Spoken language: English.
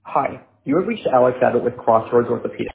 Hi, you have reached Alex Abbott with Crossroads Orthopedics.